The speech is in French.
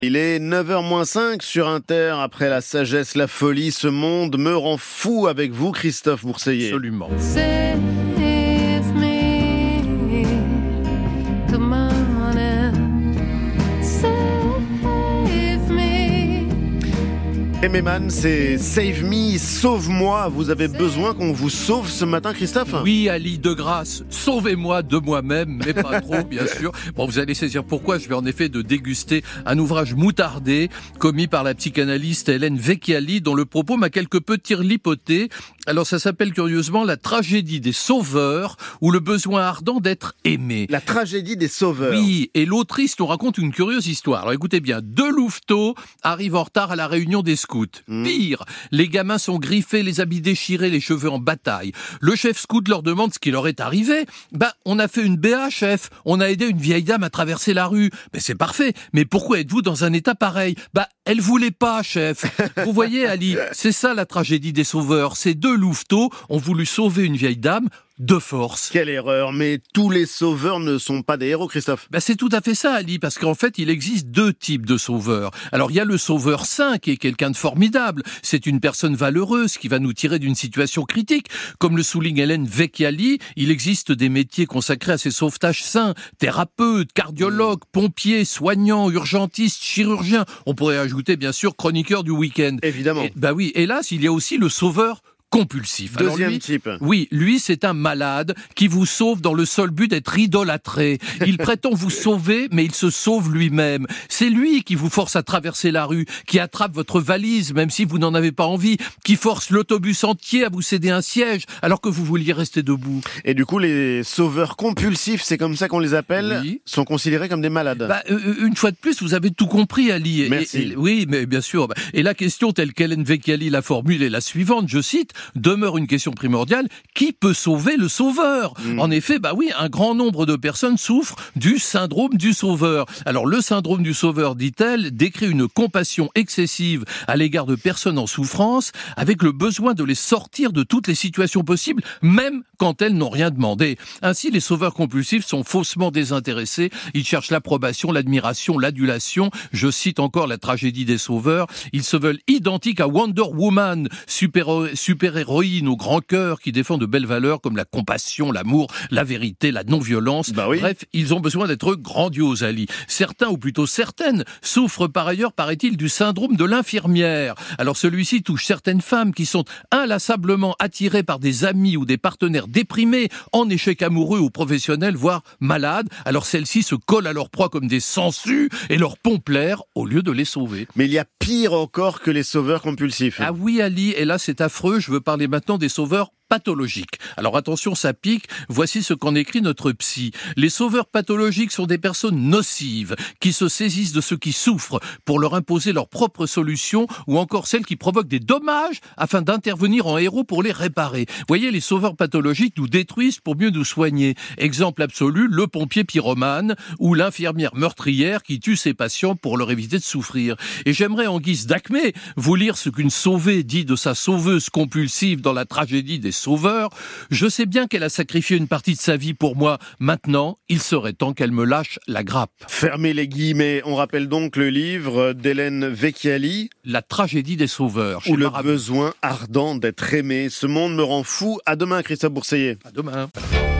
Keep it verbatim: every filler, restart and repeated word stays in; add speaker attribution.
Speaker 1: Il est neuf heures moins cinq sur Inter. Après la sagesse, la folie, ce monde me rend fou avec vous, Christophe Bourseiller.
Speaker 2: Absolument.
Speaker 3: Save me, come on and save me.
Speaker 1: Et Méman, c'est Save Me, sauve-moi. Vous avez besoin qu'on vous sauve ce matin, Christophe ?
Speaker 2: Oui, Ali, de grâce, sauvez-moi de moi-même, mais pas trop, bien sûr. Bon, vous allez saisir pourquoi. Je vais en effet de déguster un ouvrage moutardé, commis par la psychanalyste Hélène Vecchiali, dont le propos m'a quelque peu tirelipoté. Alors, ça s'appelle curieusement La tragédie des sauveurs, ou le besoin ardent d'être aimé.
Speaker 1: La tragédie des sauveurs.
Speaker 2: Oui, et l'autrice nous raconte une curieuse histoire. Alors écoutez bien, deux louveteaux arrivent en retard à la réunion des scouts. Mmh. Pire, les gamins sont griffés, les habits déchirés, les cheveux en bataille. Le chef scout leur demande ce qui leur est arrivé. Ben, on a fait une B A, chef. On a aidé une vieille dame à traverser la rue. Ben, c'est parfait. Mais pourquoi êtes-vous dans un état pareil ? Ben, elle voulait pas, chef. Vous voyez, Ali, c'est ça la tragédie des sauveurs. Ces deux louveteaux ont voulu sauver une vieille dame de force.
Speaker 1: Quelle erreur, mais tous les sauveurs ne sont pas des héros, Christophe.
Speaker 2: Ben c'est tout à fait ça, Ali, parce qu'en fait, il existe deux types de sauveurs. Alors, il y a le sauveur saint, qui est quelqu'un de formidable. C'est une personne valeureuse qui va nous tirer d'une situation critique. Comme le souligne Hélène Vecchiali, il existe des métiers consacrés à ces sauvetages saints. Thérapeutes, cardiologues, pompiers, soignants, urgentistes, chirurgiens. On pourrait ajouter, bien sûr, chroniqueur du week-end.
Speaker 1: Évidemment.
Speaker 2: Et, ben oui, hélas, il y a aussi le sauveur compulsif.
Speaker 1: Deuxième
Speaker 2: Alors lui,
Speaker 1: type.
Speaker 2: Oui, lui, c'est un malade qui vous sauve dans le seul but d'être idolâtré. Il prétend vous sauver, mais il se sauve lui-même. C'est lui qui vous force à traverser la rue, qui attrape votre valise, même si vous n'en avez pas envie, qui force l'autobus entier à vous céder un siège, alors que vous vouliez rester debout.
Speaker 1: Et du coup, les sauveurs compulsifs, c'est comme ça qu'on les appelle,
Speaker 2: Oui.
Speaker 1: sont considérés comme des malades.
Speaker 2: Bah, euh, une fois de plus, vous avez tout compris, Ali.
Speaker 1: Merci.
Speaker 2: Et, et, oui, mais bien sûr. Et la question telle qu'Hélène Vecchiali la formule est la suivante, je cite, demeure une question primordiale, qui peut sauver le sauveur ? mmh. En effet, bah oui, un grand nombre de personnes souffrent du syndrome du sauveur. Alors le syndrome du sauveur, dit-elle, décrit une compassion excessive à l'égard de personnes en souffrance, avec le besoin de les sortir de toutes les situations possibles, même quand elles n'ont rien demandé. Ainsi, les sauveurs compulsifs sont faussement désintéressés, ils cherchent l'approbation, l'admiration, l'adulation. Je cite encore la tragédie des sauveurs, ils se veulent identiques à Wonder Woman, super, super héroïne au grand cœur qui défend de belles valeurs comme la compassion, l'amour, la vérité, la non-violence.
Speaker 1: Bah oui.
Speaker 2: Bref, ils ont besoin d'être grandioses, Ali. Certains, ou plutôt certaines, souffrent par ailleurs, paraît-il, du syndrome de l'infirmière. Alors celui-ci touche certaines femmes qui sont inlassablement attirées par des amis ou des partenaires déprimés, en échec amoureux ou professionnel, voire malades. Alors celles-ci se collent à leur proie comme des sangsues et leur pompent l'air au lieu de les sauver.
Speaker 1: Mais il y a pire encore que les sauveurs compulsifs.
Speaker 2: Ah oui, Ali, et là c'est affreux, je veux parler maintenant des sauveurs pathologiques. Alors attention, ça pique, voici ce qu'en écrit notre psy. Les sauveurs pathologiques sont des personnes nocives, qui se saisissent de ceux qui souffrent pour leur imposer leurs propres solutions, ou encore celles qui provoquent des dommages afin d'intervenir en héros pour les réparer. Voyez, les sauveurs pathologiques nous détruisent pour mieux nous soigner. Exemple absolu, le pompier pyromane, ou l'infirmière meurtrière qui tue ses patients pour leur éviter de souffrir. Et j'aimerais en guise d'acmé vous lire ce qu'une sauvée dit de sa sauveuse compulsive dans la tragédie des sauveur. Je sais bien qu'elle a sacrifié une partie de sa vie pour moi. Maintenant, il serait temps qu'elle me lâche la grappe.
Speaker 1: Fermez les guillemets. On rappelle donc le livre d'Hélène Vecchiali.
Speaker 2: La tragédie des sauveurs.
Speaker 1: Ou le
Speaker 2: Marabout.
Speaker 1: besoin ardent d'être aimé. Ce monde me rend fou. À demain, Christophe Bourseiller.
Speaker 2: À demain.